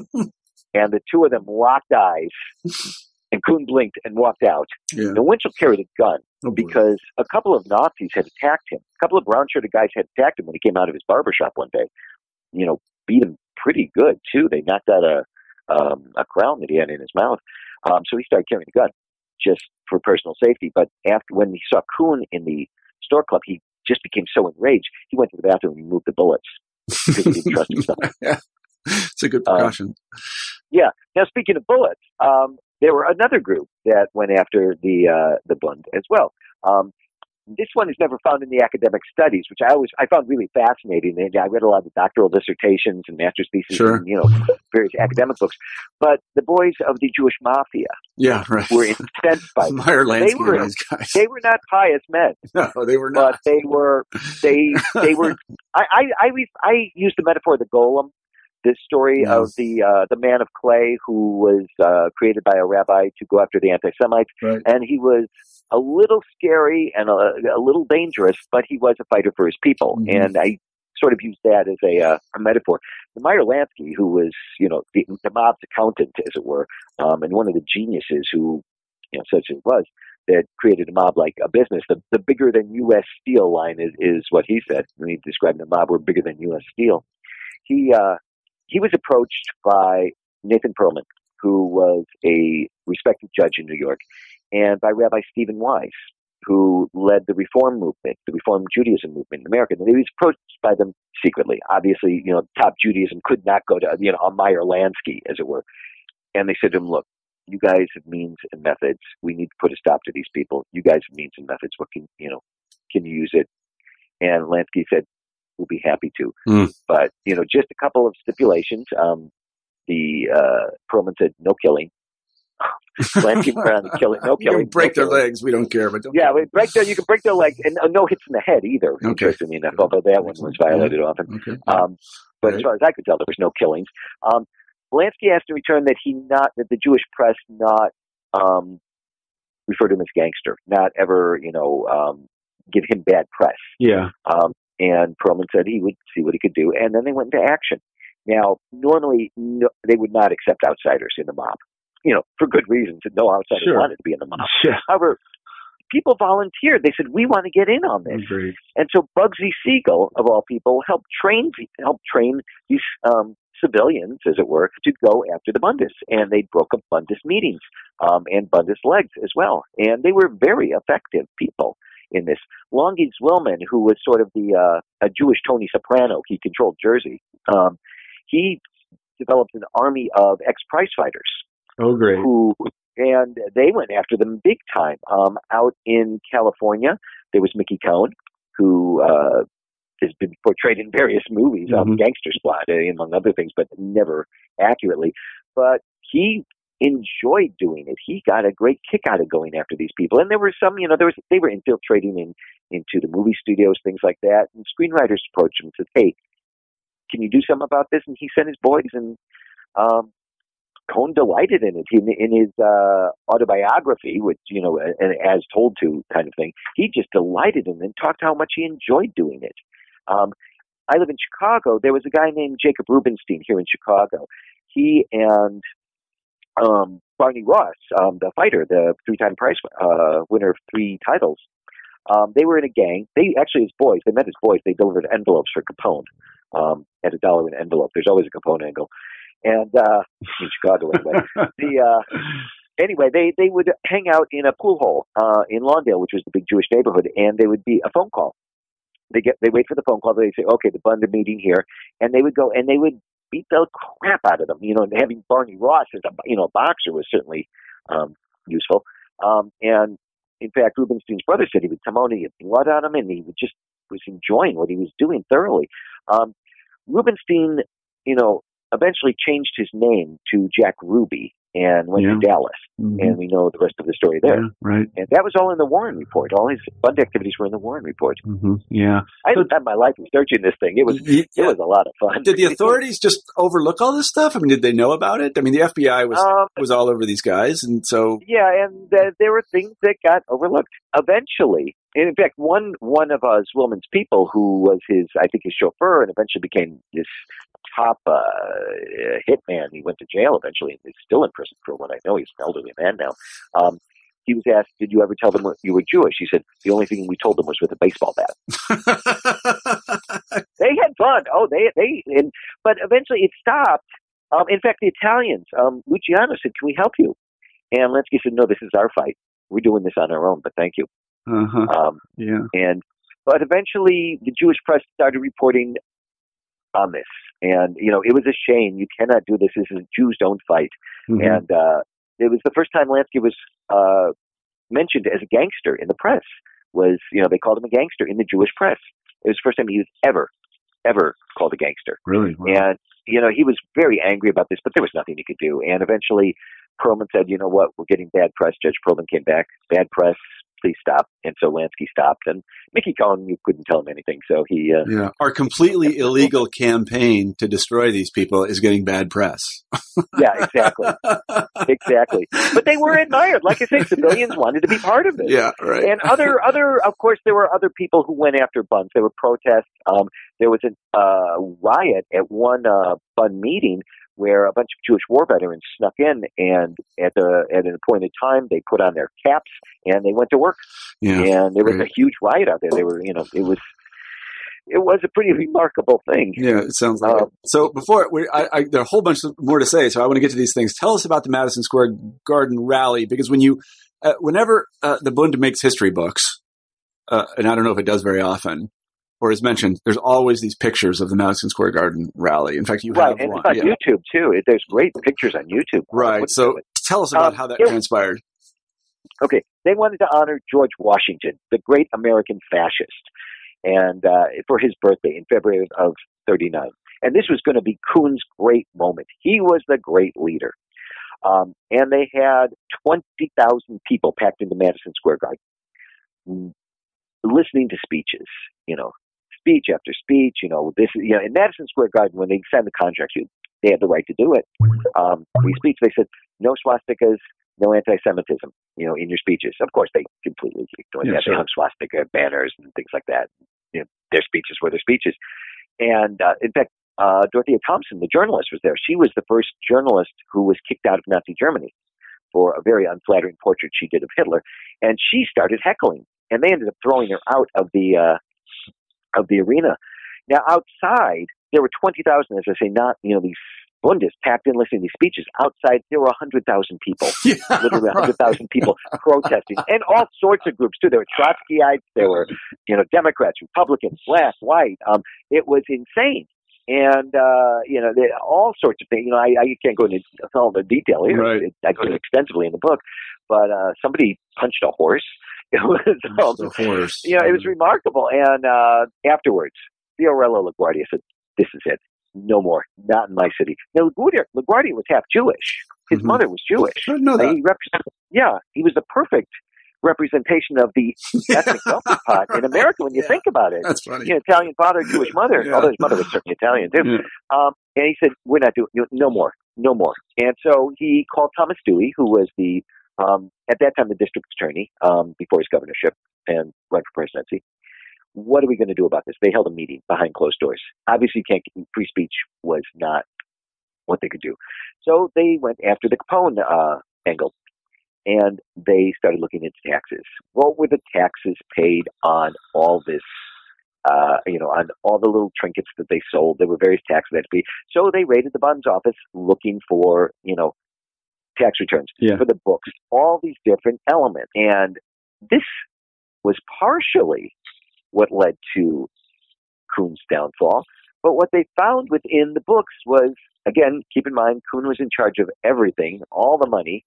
And the two of them locked eyes, and Kuhn blinked and walked out. Yeah. And Winchell carried a gun oh, because a couple of Nazis had attacked him. A couple of brown-shirted guys had attacked him when he came out of his barbershop one day. You know, beat him pretty good, too. They knocked out a um, a crown that he had in his mouth. Um, so he started carrying a gun just for personal safety. But after when he saw Kuhn in the Stork Club, he just became so enraged, he went to the bathroom and removed the bullets because he didn't trust himself. Yeah. It's a good precaution. Um, yeah. Now, speaking of bullets, um, there were another group that went after the uh, the Bund as well. Um, This one is never found in the academic studies, which I always I found really fascinating. And I read a lot of doctoral dissertations and master's theses, sure. and, you know, various academic books. But the boys of the Jewish Mafia, yeah, right. were incensed by them. Meyer Lansky, they were those guys. They were not pious men. No, they were not. But they were. They they were. I I I, I used the metaphor of the golem. This story yes. of the uh, the man of clay who was uh, created by a rabbi to go after the anti-Semites, right. and he was a little scary and a, a little dangerous, but he was a fighter for his people. Mm-hmm. And I sort of used that as a, uh, a metaphor. The Meyer Lansky, who was, you know, the, the mob's accountant, as it were, um, and one of the geniuses who, you know, such as it was, that created a mob like a business. The, the bigger than U S Steel line is, is what he said when he described the mob were bigger than U S Steel. He, uh, he was approached by Nathan Perlman, who was a respected judge in New York, and by Rabbi Stephen Wise, who led the Reform movement, the Reform Judaism movement in America. And he was approached by them secretly. Obviously, you know, top Judaism could not go to, you know, a Meyer Lansky, as it were. And they said to him, look, you guys have means and methods. We need to put a stop to these people. You guys have means and methods. What can, you know, can you use it? And Lansky said, we'll be happy to. Mm. But, you know, just a couple of stipulations. Um, the, uh, Perlman said, no killing. Lansky went around and killing, no killing. You can break no their killing. legs. We don't care. But don't yeah, we break their, you can break their legs. And uh, no hits in the head either, okay. Interestingly enough, although that one was violated yeah. often. Okay. Um, but right. as far as I could tell, there was no killings. Um, Lansky asked in return that he not, that the Jewish press not um, refer to him as gangster, not ever, you know, um, give him bad press. Yeah. Um, and Perlman said he would see what he could do, and then they went into action. Now, normally, no, they would not accept outsiders in the mob, you know, for good reasons. No outsider sure. wanted to be in the mob. Sure. However, people volunteered. They said, we want to get in on this. Agreed. And so Bugsy Siegel, of all people, helped train, helped train these um, civilians, as it were, to go after the Bundists. And they broke up Bundist meetings um, and Bundist legs as well. And they were very effective people in this. Longy Zwillman, who was sort of the uh, a Jewish Tony Soprano, he controlled Jersey, um, he developed an army of ex-prize fighters. Oh, great. Who, and they went after them big time. Um, out in California, there was Mickey Cohen, who uh, has been portrayed in various movies, mm-hmm. um, Gangster Squad, among other things, but never accurately. But he enjoyed doing it. He got a great kick out of going after these people. And there were some, you know, there was they were infiltrating in into the movie studios, things like that. And screenwriters approached him and said, "Hey, can you do something about this?" And he sent his boys, and um, Cohen delighted in it. He, in his uh, autobiography, which, you know, an as told to kind of thing, he just delighted in it and talked how much he enjoyed doing it. Um, I live in Chicago. There was a guy named Jacob Rubenstein here in Chicago. He and um, Barney Ross, um, the fighter, the three-time prize uh, winner of three titles, um, they were in a gang. They actually, his boys, they met his boys. They delivered envelopes for Capone um, at a dollar an envelope. There's always a Capone angle. And uh, in Chicago, anyway. the uh, anyway, they they would hang out in a pool hole uh, in Lawndale, which was the big Jewish neighborhood, and they would be a phone call. They get they wait for the phone call. They say, "Okay, the Bunda meeting here," and they would go and they would beat the crap out of them. You know, and having Barney Ross as a you know boxer was certainly um, useful. Um, and in fact, Rubenstein's brother said he would come out and he had blood on him, and he would just was enjoying what he was doing thoroughly. Um, Rubenstein, you know, eventually changed his name to Jack Ruby and went yeah. to Dallas. Mm-hmm. And we know the rest of the story there. Yeah, right. And that was all in the Warren Report. All his Bund activities were in the Warren Report. Mm-hmm. Yeah. I so, had my life researching this thing. It was yeah. it was a lot of fun. Did the authorities just overlook all this stuff? I mean, did they know about it? I mean, the F B I was um, was all over these guys, and so yeah, and uh, there were things that got overlooked. Eventually, and in fact, one one of uh, Zwillman's people, who was his, I think, his chauffeur, and eventually became this top uh, hitman. He went to jail eventually, and is still in prison for what I know. He's an elderly man now. Um, he was asked, "Did you ever tell them you were Jewish?" He said, "The only thing we told them was with a baseball bat." They had fun. Oh, they they. And, but eventually, it stopped. Um, in fact, the Italians, um, Luciano said, "Can we help you?" And Lansky said, "No, this is our fight. We're doing this on our own, but thank you." Uh-huh. Um, yeah. And but eventually, the Jewish press started reporting on this. And, you know, it was a shame. You cannot do this. This is Jews don't fight. Mm-hmm. And uh, it was the first time Lansky was uh, mentioned as a gangster in the press. Was, you know, they called him a gangster in the Jewish press. It was the first time he was ever, ever called a gangster. Really? Wow. And, you know, he was very angry about this, but there was nothing he could do. And eventually Perlman said, "You know what? We're getting bad press." Judge Perlman came back. Bad press. Please stop. And so Lansky stopped. And Mickey Cohen, you couldn't tell him anything. So he... Uh, yeah. Our completely illegal campaign to destroy these people is getting bad press. Yeah, exactly. Exactly. But they were admired. Like I say, civilians wanted to be part of it. Yeah, right. And other, other, of course, there were other people who went after Bunds. There were protests. Um, there was a uh, riot at one uh, Bund meeting where a bunch of Jewish war veterans snuck in, and at the at an appointed time, they put on their caps and they went to work. Yeah, and there was right. a huge riot out there. They were, you know, it was it was a pretty remarkable thing. Yeah, it sounds like um, it. So before we, I, I, there are a whole bunch more to say. So I want to get to these things. Tell us about the Madison Square Garden rally, because when you, uh, whenever uh, the Bund makes history books, uh, and I don't know if it does very often, or is mentioned, there's always these pictures of the Madison Square Garden rally. In fact, you right, have and one. it's on Yeah. YouTube too. It, there's great pictures on YouTube. Right. So tell us about um, how that it, transpired. Okay, they wanted to honor George Washington, the great American fascist, and uh, for his birthday in February of thirty-nine. And this was going to be Kuhn's great moment. He was the great leader. Um, and they had twenty thousand people packed into Madison Square Garden, listening to speeches, you know, speech after speech, you know, this, you know, in Madison Square Garden, when they signed the contract, they had the right to do it. Um, free speech, they said, no swastikas, no anti-Semitism, you know, in your speeches. Of course, they completely ignored Yeah, that. sure. They hung swastika banners and things like that. You know, their speeches were their speeches. And uh, in fact, uh, Dorothea Thompson, the journalist, was there. She was the first journalist who was kicked out of Nazi Germany for a very unflattering portrait she did of Hitler. And she started heckling, and they ended up throwing her out of the uh, of the arena. Now, outside, there were twenty thousand, as I say, not, you know, these Bundists packed in listening to these speeches. Outside, there were one hundred thousand people, Yeah, literally one hundred thousand people protesting, and all sorts of groups, too. There were Trotskyites, there were, you know, Democrats, Republicans, black, white. Um, it was insane. And, uh, you know, there, all sorts of things. You know, I, I can't go into all the detail here. Right. It, I go into extensively in the book. But uh, somebody punched a horse. It was, um, the horse. you know, it was remarkable. And uh, afterwards, Fiorello LaGuardia said, this is it. No more. Not in my city. Now, LaGuardia, LaGuardia was half Jewish. His Mhm. mother was Jewish. I didn't know that. Uh, he represented, yeah, he was the perfect representation of the ethnic melting pot in America when you Yeah. think about it. That's funny. You know, Italian father, Jewish mother. Yeah. Although his mother was certainly Italian, too. Yeah. Um, and he said, we're not doing, no more, no more. And so he called Thomas Dewey, who was the, um, at that time, the district attorney, um, before his governorship and ran for presidency. What are we going to do about this? They held a meeting behind closed doors. Obviously, you can't, free speech was not what they could do. So they went after the Capone uh, angle, and they started looking into taxes. What were the taxes paid on all this, uh, you know, on all the little trinkets that they sold? There were various taxes that had to be. So they raided the Bund's office looking for, you know, tax returns Yeah. for the books, all these different elements. And this was partially what led to Kuhn's downfall. But what they found within the books was, again, keep in mind, Kuhn was in charge of everything, all the money.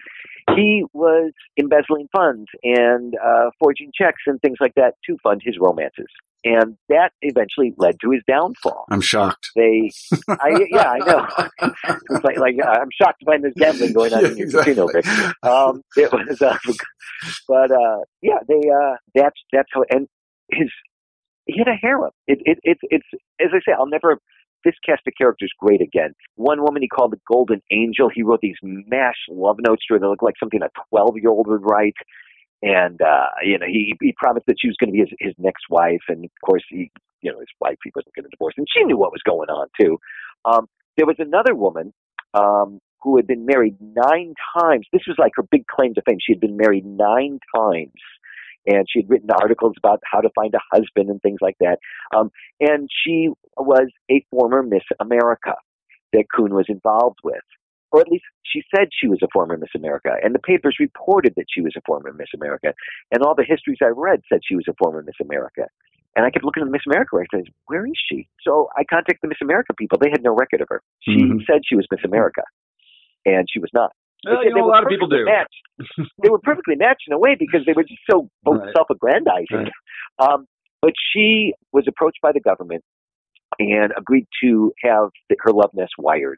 He was embezzling funds and uh, forging checks and things like that to fund his romances. And that eventually led to his downfall. I'm shocked. They, I, yeah, I know. It's like, like I'm shocked to find there's gambling going on Yeah, in your exactly. casino. Vic. Um, it was, uh, but uh, yeah, they. Uh, that's that's how. And his he had a harem. It, it, it, it's as I say, I'll never. This cast of characters great again. One woman he called the Golden Angel. He wrote these mash love notes to her that looked like something a twelve-year-old would write. And, uh, you know, he, he promised that she was going to be his, his next wife. And, of course, he, you know, his wife, he wasn't going to divorce. And she knew what was going on, too. Um, there was another woman um, who had been married nine times. This was like her big claim to fame. She had been married nine times. And she had written articles about how to find a husband and things like that. Um, and she was a former Miss America that Kuhn was involved with. Or at least she said she was a former Miss America. And the papers reported that she was a former Miss America. And all the histories I read said she was a former Miss America. And I kept looking at Miss America. I said, where is she? So I contacted the Miss America people. They had no record of her. She Mhm. said she was Miss America. And she was not. Well, They- you they know, a were lot of people perfectly do. matched. They were perfectly matched in a way because they were just so both Right. self-aggrandizing. Right. Um, but she was approached by the government and agreed to have the, her love nest wired.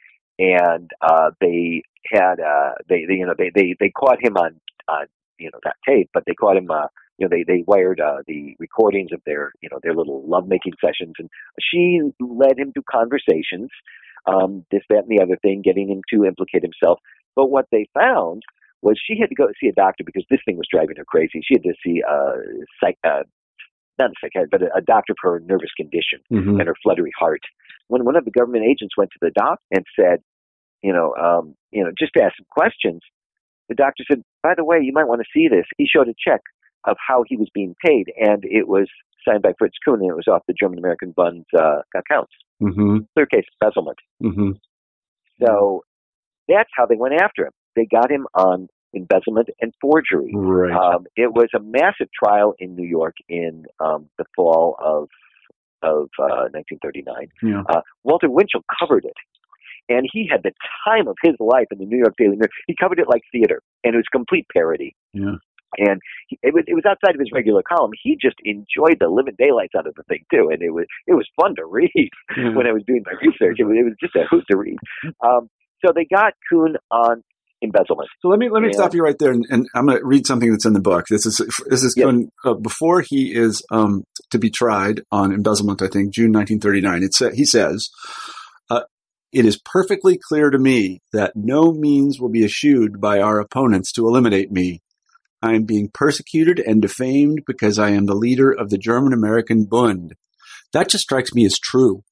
And uh, they had, uh, they, they, you know, they, they, they caught him on, on, you know, not tape, but they caught him, uh, you know, they, they wired uh, the recordings of their, you know, their little lovemaking sessions. And she led him to conversations, um, this, that, and the other thing, getting him to implicate himself. But what they found was she had to go see a doctor because this thing was driving her crazy. She had to see a psych, uh, not a psychiatrist, but a, a doctor for her nervous condition Mhm. and her fluttery heart. when one of the government agents went to the doctor and said, you know, um, you know, just to ask some questions, the doctor said, by the way, you might want to see this. He showed a check of how he was being paid, and it was signed by Fritz Kuhn, and it was off the German-American Bund's uh, accounts. Mm-hmm. Clear case embezzlement. Mm-hmm. So that's how they went after him. They got him on embezzlement and forgery. Right. Um, it was a massive trial in New York in um, the fall of of uh, nineteen thirty-nine. Yeah. Uh, Walter Winchell covered it, and he had the time of his life in the New York Daily Mirror. He covered it like theater, and it was complete parody. Yeah. And he, it was it was outside of his regular column. He just enjoyed the living daylights out of the thing too, and it was it was fun to read Yeah. when I was doing my research. It was, it was just a hoot to read. Um, so they got Kuhn on embezzlement. So let me let me and, stop you right there, and, and I'm going to read something that's in the book. This is this is Yep. Kuhn, uh, before he is um, to be tried on embezzlement. I think June nineteen thirty-nine. It sa- he says. Uh, It is perfectly clear to me that no means will be eschewed by our opponents to eliminate me. I am being persecuted and defamed because I am the leader of the German-American Bund. That just strikes me as true.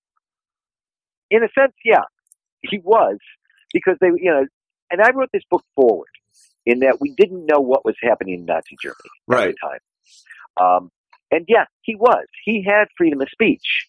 in a sense, yeah, he was, because they, you know, and I wrote this book forward in that we didn't know what was happening in Nazi Germany at Right. the time. Um, and yeah, he was. He had freedom of speech.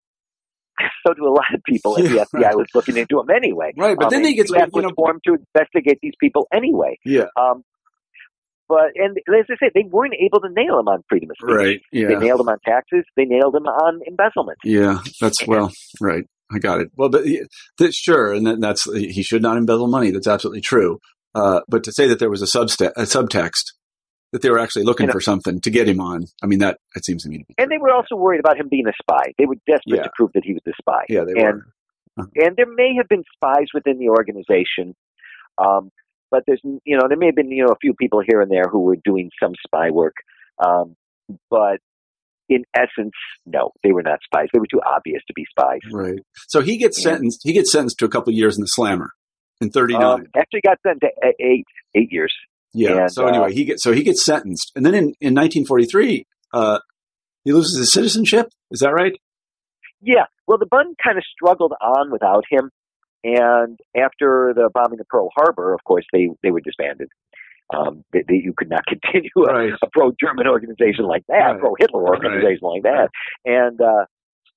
So do a lot of people, and Yeah, the F B I right. was looking into him anyway. Right, but um, then they get, you you know, formed to investigate these people anyway. yeah, Um, but and as I said, they weren't able to nail him on freedom of speech. right, They yeah, nailed him on taxes. They nailed him on embezzlement. yeah. That's well, right. I got it. Well, but that's sure, and that, that's he should not embezzle money. That's absolutely true. Uh, but to say that there was a subst- a subtext that they were actually looking You know, for something to get him on, I mean, that it seems to me to be. And they were also worried about him being a spy. They were desperate Yeah. to prove that he was a spy. Yeah, they and, were. And there may have been spies within the organization, um, but there's, you know, there may have been, you know, a few people here and there who were doing some spy work. Um, but in essence, no, they were not spies. They were too obvious to be spies. Right. So he gets And- sentenced. He gets sentenced to a couple of years in the Slammer in thirty-nine. Um, actually got sent to e- eight, eight years. yeah. and, So anyway, uh, he gets so he gets sentenced, and then in, in nineteen forty-three, uh, he loses his citizenship. Is that right? Yeah. Well, the Bund kind of struggled on without him. And after the bombing of Pearl Harbor, of course, they, they were disbanded. Um, they, they, you could not continue a, Right. a pro-German organization like that, Right. pro-Hitler organization Right. like that. And uh,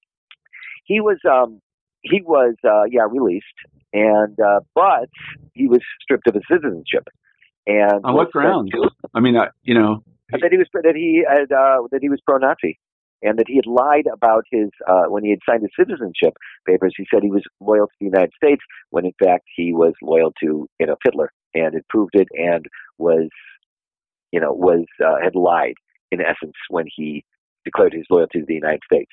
he was, um, he was, uh, yeah, released, and uh, but he was stripped of his citizenship. And On what was sent grounds? to- I mean, I, you know, that he was that he had uh, that he was pro-Nazi, and that he had lied about his uh, when he had signed his citizenship papers. He said he was loyal to the United States when in fact he was loyal to you know Hitler, and had proved it, and was you know was uh, had lied in essence when he declared his loyalty to the United States.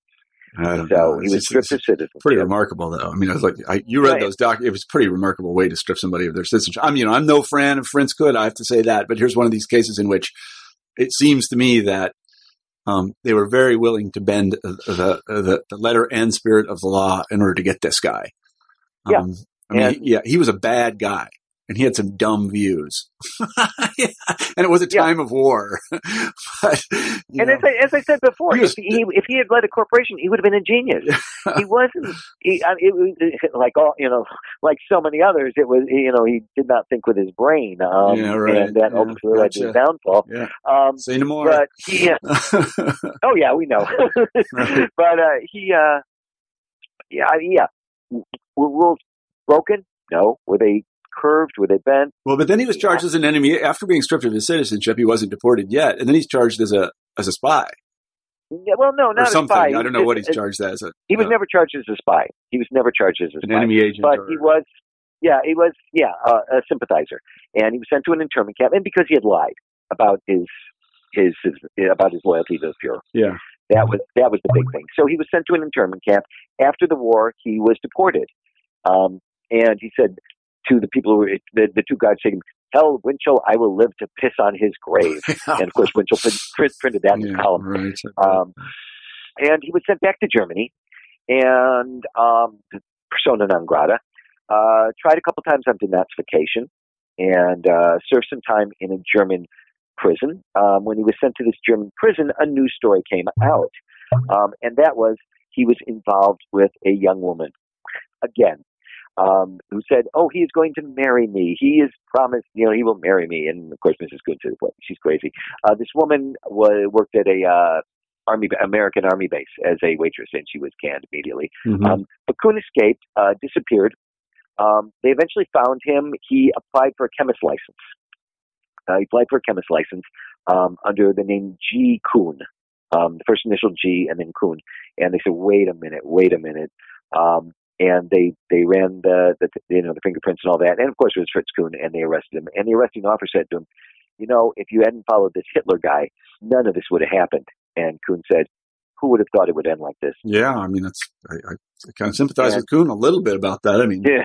I don't So know. he It's was just- stripped it's of citizenship. pretty remarkable, though. I mean, I was like, I, you read Right. those doc. It was a pretty remarkable way to strip somebody of their citizenship. I'm, you know, I'm no fan of Fritz Kuhn. I have to say that. But here's one of these cases in which it seems to me that um, they were very willing to bend the, the the letter and spirit of the law in order to get this guy. Um, Yeah. I mean, And- he, yeah, he was a bad guy. And he had some dumb views, yeah. And it was a Yeah. time of war. But, you And know, as I, as I said before, He was- if he if he had led a corporation, he would have been a genius. He wasn't. He, I, it was like all you know, like so many others. It was you know he did not think with his brain, um, Yeah, right. and that Yeah, ultimately led to his gotcha. downfall. yeah. Um, Say no more. but he, oh yeah, we know. Right. But uh, he, uh, yeah, I mean, yeah, were rules broken? No. Were they curved? Were they bent? Well, but then he was charged as an enemy after being stripped of his citizenship. He wasn't deported yet, and then he's charged as a as a spy Yeah, well, no, or not something. a spy. I don't know He what was- he's charged as. A, He was uh, never charged as a spy. He was never charged as a an spy. enemy agent, But or, he was, yeah, he was, yeah, uh, a sympathizer, and he was sent to an internment camp, and because he had lied about his his, his about his loyalty to the Fuhrer. yeah, That was that was the big thing. So he was sent to an internment camp. After the war, he was deported, um, and he said to the people who were, the, the two guys saying, "Tell Winchell I will live to piss on his grave." And of course, Winchell print, print, printed that in his yeah, column. right. Um, and he was sent back to Germany, and um, persona non grata. Uh, tried a couple times on denazification, and uh, served some time in a German prison. Um, when he was sent to this German prison, a news story came out, um, and that was he was involved with a young woman, again, um, who said, oh, he is going to marry me. He has promised, you know, he will marry me. And, of course, Missus Kuhn said, well, she's crazy. Uh, this woman was, worked at a uh, Army American Army base as a waitress, and she was canned immediately. Mm-hmm. Um, but Kuhn escaped, uh, disappeared. Um, they eventually found him. He applied for a chemist license. Uh, he applied for a chemist license um, under the name G. Kuhn, um, the first initial G and then Kuhn. And they said, wait a minute, wait a minute. Um, and they, they ran the, the, you know, the fingerprints and all that. And of course it was Fritz Kuhn, and they arrested him. And the arresting officer said to him, you know, if you hadn't followed this Hitler guy, none of this would have happened. And Kuhn said, who would have thought it would end like this? Yeah, I mean, that's I, I, I kind of sympathize yeah. with Kuhn a little bit about that. I mean, yeah.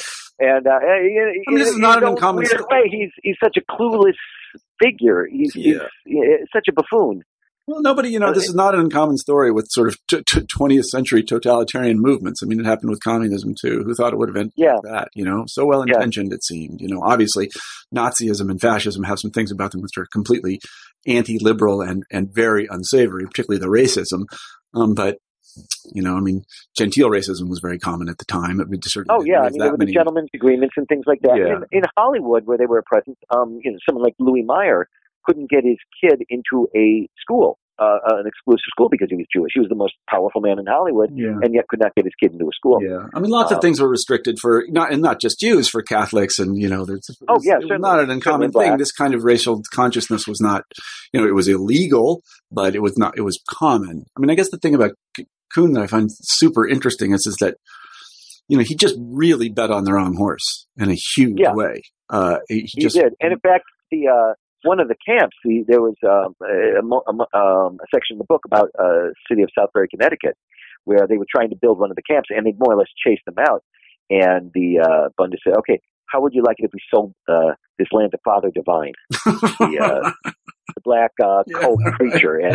And uh, you, I mean, this is not an uncommon story. Way, he's he's such a clueless figure. He's, yeah. he's, he's such a buffoon. Well, nobody, you know, this is not an uncommon story with sort of t- t- twentieth century totalitarian movements. I mean, it happened with communism too. Who thought it would have ended yeah. like that? You know, so well intentioned yeah. it seemed. You know, obviously, Nazism and fascism have some things about them which are completely anti-liberal and and very unsavory, particularly the racism. Um, but you know, I mean, genteel racism was very common at the time. It would certainly oh yeah, I mean, there were the gentlemen's agreements and things like that. Yeah. In, in Hollywood, where they were present, um, you know, someone like Louis Meyer couldn't get his kid into a school, uh, an exclusive school, because he was Jewish. He was the most powerful man in Hollywood, yeah. and yet could not get his kid into a school. Yeah, I mean, lots uh, of things were restricted for not and not just Jews, for Catholics, and you know, there's oh yeah, it was not an uncommon thing. This kind of racial consciousness was not, you know, it was illegal, but it was not. It was common. I mean, I guess the thing about Kuhn that I find super interesting is is that, you know, he just really bet on the wrong horse in a huge yeah. way. Uh, he, he just, did, and in fact, the uh, one of the camps, the, there was um, a, a, um, a section in the book about a uh, city of Southbury, Connecticut, where they were trying to build one of the camps, and they more or less chased them out. And the uh, Bundy said, "Okay, how would you like it if we sold uh, this land to Father Divine, the, uh, the black uh, cult yeah, preacher?" And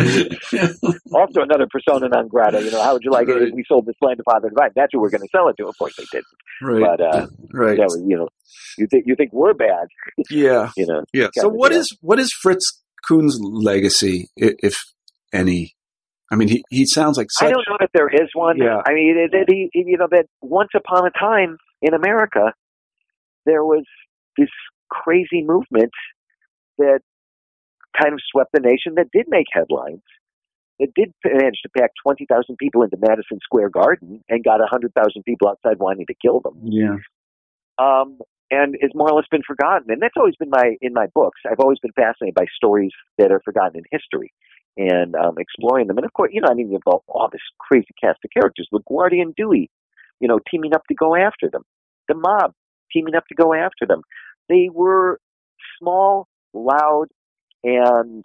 also another persona non grata. You know, how would you like right. it if we sold this land to Father Divine? That's who we're going to sell it to. Of course, they didn't. Right. But uh, right. That was, you know, you think you think we're bad. Yeah. You know. Yeah. So what is what is Fritz Kuhn's legacy, if any? I mean, he, he sounds like such... I don't know that there is one. Yeah. I mean, it, it, he, you know, that once upon a time in America, there was this crazy movement that kind of swept the nation, that did make headlines, that did manage to pack twenty thousand people into Madison Square Garden and got one hundred thousand people outside wanting to kill them. Yeah. Um, and it's more or less been forgotten. And that's always been my, in my books, I've always been fascinated by stories that are forgotten in history and um, exploring them. And of course, you know, I mean, you've got all this crazy cast of characters, LaGuardia and Dewey, you know, teaming up to go after them. The mob teaming up to go after them. They were small, loud, and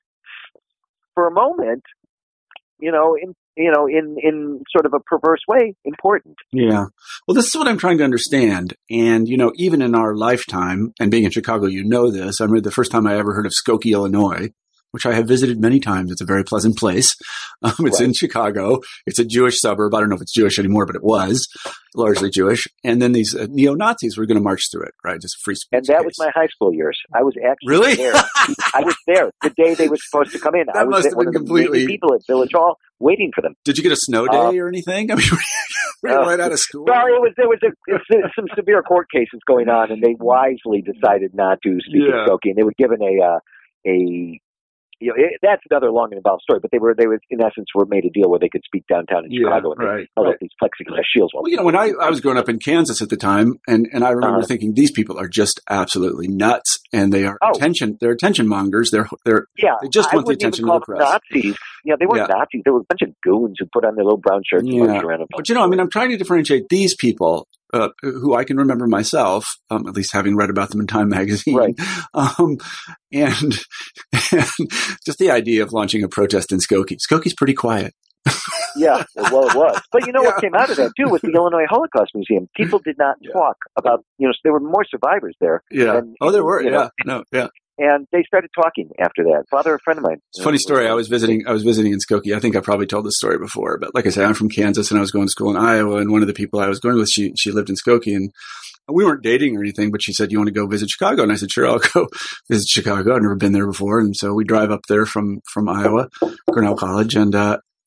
for a moment, you know, in you know, in, in sort of a perverse way, important. Yeah. Well, this is what I'm trying to understand. And, you know, even in our lifetime, and being in Chicago, you know this, I remember the first time I ever heard of Skokie, Illinois, which I have visited many times. It's a very pleasant place. Um, it's right. in Chicago. It's a Jewish suburb. I don't know if it's Jewish anymore, but it was largely Jewish. And then these uh, neo-Nazis were going to march through it, right? Just free speech. And that case. was my high school years. I was actually really? there. I was there the day they were supposed to come in. That I was must there, have one been of the completely... people at Village Hall waiting for them. Did you get a snow day uh, or anything? I mean, were you uh, right out of school? Well, it was, there was, a, it was some severe court cases going on, and they wisely decided not to speak yeah. of Skokie. And they were given a, uh, a, you know, it, that's another long and involved story, but they were, they were, in essence, were made a deal where they could speak downtown in Chicago, yeah, and right, they held right. up these plexiglass shields. Well, you know, when I, I was growing up in Kansas at the time, and, and I remember uh-huh. thinking, these people are just absolutely nuts, and they are oh. attention, they're attention mongers. They're, they're, yeah, they just want the attention of the press. Nazis. Yeah, they weren't yeah. Nazis. They were a bunch of goons who put on their little brown shirts yeah. and marched around. But you know, I mean, I'm trying to differentiate these people. Uh, who I can remember myself, um, at least having read about them in Time magazine, right. um, and, and just the idea of launching a protest in Skokie. Skokie's pretty quiet. Yeah, well, it was. But you know yeah. what came out of that, too, was the Illinois Holocaust Museum. People did not yeah. talk about, you know, there were more survivors there. Yeah. Than, oh, there were. You know, yeah. No. Yeah. And they started talking after that. Father, a friend of mine. It's a funny story. I was visiting, I was visiting in Skokie. I think I probably told this story before, but like I said, I'm from Kansas and I was going to school in Iowa. And one of the people I was going with, she, she lived in Skokie, and we weren't dating or anything, but she said, "You want to go visit Chicago?" And I said, "Sure, I'll go visit Chicago. I've never been there before." And so we drive up there from, from Iowa, Cornell College. And, uh,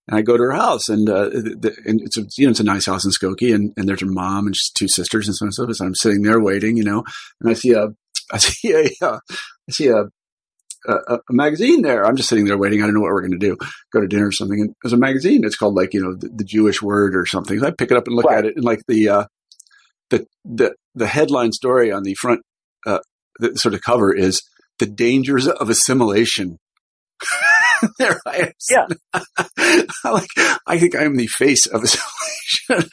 And I go to her house, and, uh, the, and it's a, you know, it's a nice house in Skokie, and, and there's her mom and two sisters and so on and so forth. So I'm sitting there waiting, you know, and I see a, I see a, uh, I see a, a, a magazine there. I'm just sitting there waiting. I don't know what we're going to do. Go to dinner or something. And there's a magazine. It's called like, you know, the, the Jewish Word or something. So I pick it up and look right. at it, and like the, uh, the, the, the headline story on the front, uh, the sort of cover is "The Dangers of Assimilation." There I am. Yeah. like, I think I am the face of assimilation.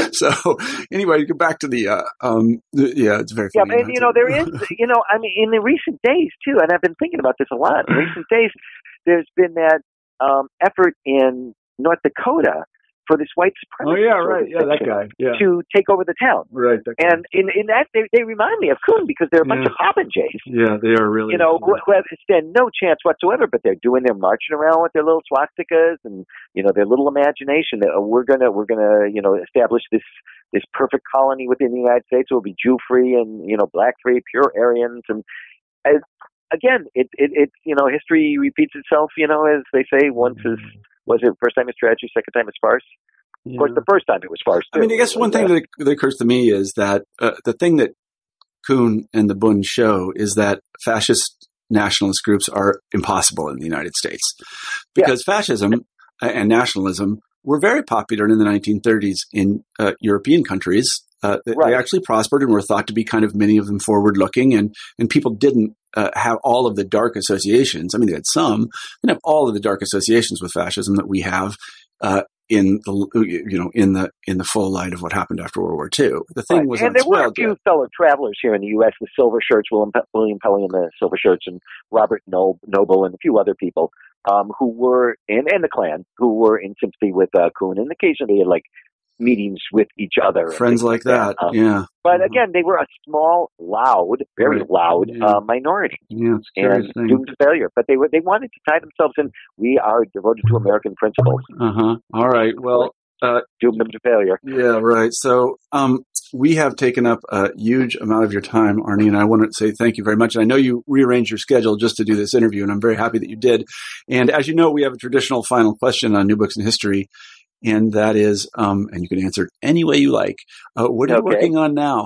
So anyway, go back to the, uh, um, the, yeah, it's very funny. Yeah, but you know, there is, you know, I mean, in the recent days too, and I've been thinking about this a lot. In recent days, there's been that um, effort in North Dakota for this white supremacist. Oh yeah, right. Yeah, that guy. Yeah. To take over the town. Right. And in, in that, they, they remind me of Kuhn because they're a bunch yeah. of popinjays. Yeah, they are really. You know, who, who have stand no chance whatsoever, but they're doing their marching around with their little swastikas and, you know, their little imagination that oh, we're gonna we're gonna you know establish this this perfect colony within the United States. It will be Jew free and you know black free, pure Aryans, and as, again, it, it it you know history repeats itself. You know, as they say, once is was it first time is tragedy, second time is farce. Yeah. Of course, the first time it was farce. Too. I mean, I guess one thing that, that occurs to me is that uh, the thing that Kuhn and the Bund show is that fascist nationalist groups are impossible in the United States because yeah. fascism and nationalism were very popular in the nineteen thirties in uh, European countries. Uh, they, right. they actually prospered and were thought to be kind of many of them forward-looking, and and people didn't uh, have all of the dark associations. I mean, they had some, they didn't have all of the dark associations with fascism that we have uh, in the you know in the in the full light of what happened after World War Two. The thing right. was, and there were a few yet. fellow travelers here in the U S The Silver Shirts, William, William Pelly and the Silver Shirts, and Robert Noble, and a few other people um, who were in and the Klan who were in sympathy with uh, Kuhn, and occasionally had like meetings with each other, friends like that. that. Um, yeah, but again, they were a small, loud, very right. loud yeah. uh, minority, yeah, and thing. doomed to failure. But they were they wanted to tie themselves in. We are devoted to American principles. Uh huh. All right. Well. Uh, doomed them to failure. Yeah, right. So um, we have taken up a huge amount of your time, Arnie, and I want to say thank you very much. And I know you rearranged your schedule just to do this interview, and I'm very happy that you did. And as you know, we have a traditional final question on New Books in History, and that is, um, and you can answer it any way you like. Uh, what are you okay. working on now?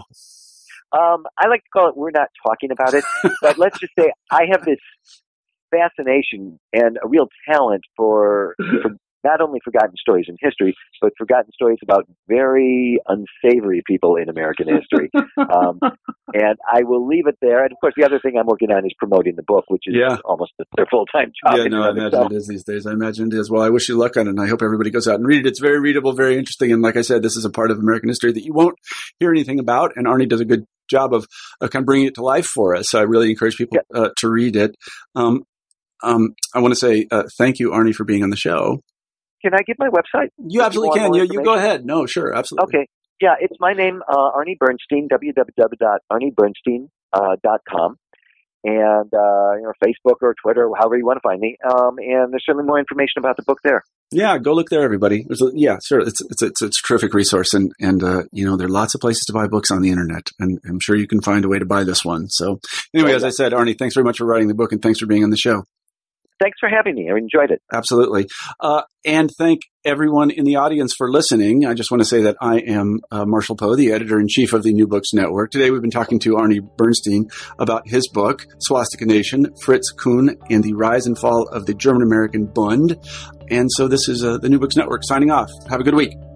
Um, I like to call it, we're not talking about it, but let's just say I have this fascination and a real talent for, for not only forgotten stories in history, but forgotten stories about very unsavory people in American history. um, and I will leave it there. And of course, the other thing I'm working on is promoting the book, which is yeah. almost their full-time job. Yeah, no, I imagine itself. It is these days. I imagine it is. Well, I wish you luck on it, and I hope everybody goes out and read it. It's very readable, very interesting. And like I said, this is a part of American history that you won't hear anything about. And Arnie does a good job of, of kind of bringing it to life for us. So I really encourage people yeah. uh, to read it. Um, um, I want to say uh, thank you, Arnie, for being on the show. Can I give my website? You absolutely you can. You, you go ahead. No, sure. Absolutely. Okay. Yeah, it's my name, uh, Arnie Bernstein, w w w dot arnie bernstein dot com. And, uh, you know, Facebook or Twitter, however you want to find me. Um, and there's certainly more information about the book there. Yeah, go look there, everybody. There's a, yeah, sure. It's, it's, it's, it's a terrific resource. And, and, uh, you know, there are lots of places to buy books on the internet, and I'm sure you can find a way to buy this one. So anyway, yeah, as I said, Arnie, thanks very much for writing the book, and thanks for being on the show. Thanks for having me. I enjoyed it. Absolutely. Uh, and thank everyone in the audience for listening. I just want to say that I am uh, Marshall Poe, the editor-in-chief of the New Books Network. Today we've been talking to Arnie Bernstein about his book, Swastika Nation, Fritz Kuhn and the Rise and Fall of the German-American Bund. And so this is uh, the New Books Network signing off. Have a good week.